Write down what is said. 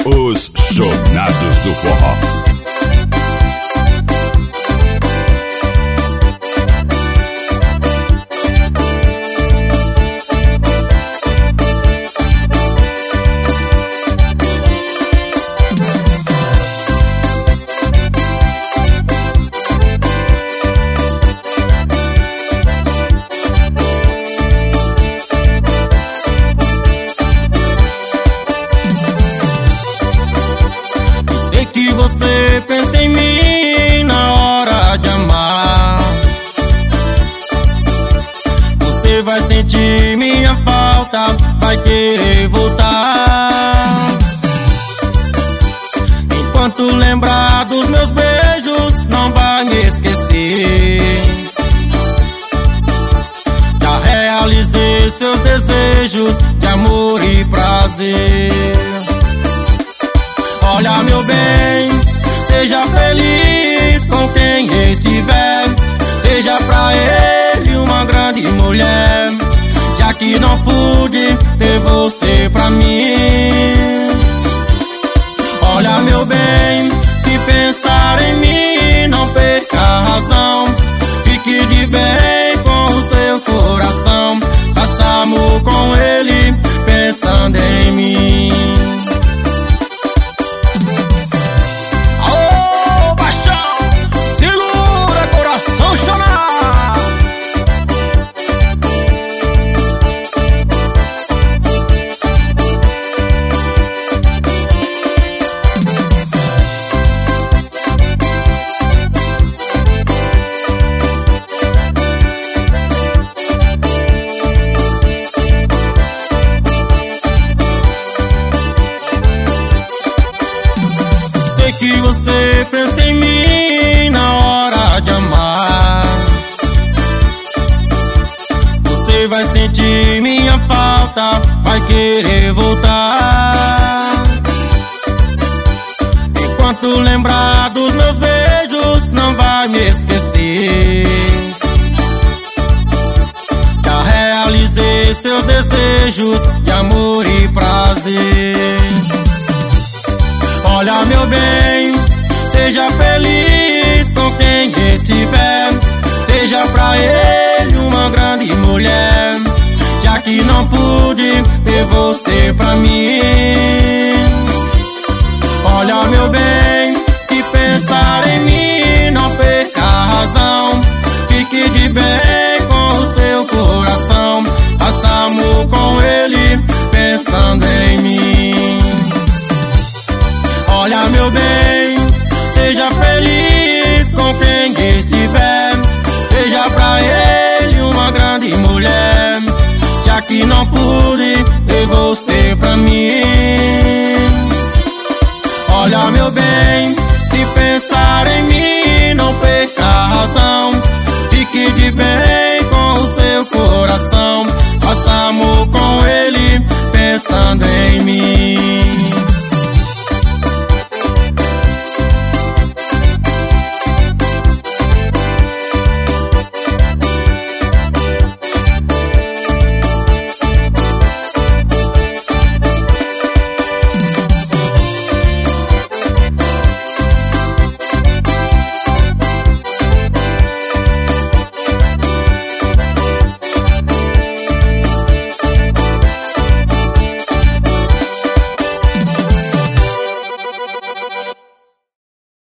Os Jornados do Forró. Que você pensa em mim na hora de amar. Você vai sentir minha falta, vai querer voltar. Enquanto lembrar dos meus beijos, não vai me esquecer. Já realizei seus desejos de amor e prazer. Olha, meu bem, seja feliz com quem estiver. Seja pra ele uma grande mulher, já que não pude ter você pra mim. Olha, meu bem, se pensar em mim, não perca a razão. Fique de bem com o seu coração. Faça amor com ele, pensando em mim. Que você pensa em mim na hora de amar. Você vai sentir minha falta, vai querer voltar. Enquanto lembrar dos meus beijos, não vai me esquecer. Já realizei seus desejos de amor e prazer. Olha, meu bem, seja feliz com quem estiver. Seja pra ele uma grande mulher, já que não pude ter você pra mim. Olha, meu bem, se pensar em mim, não perca a razão. Fique de bem com o seu coração. Faça amor com ele, pensando em mim. Olha, meu bem, seja feliz com quem estiver. Seja pra ele uma grande mulher, já que não pude ter você pra mim.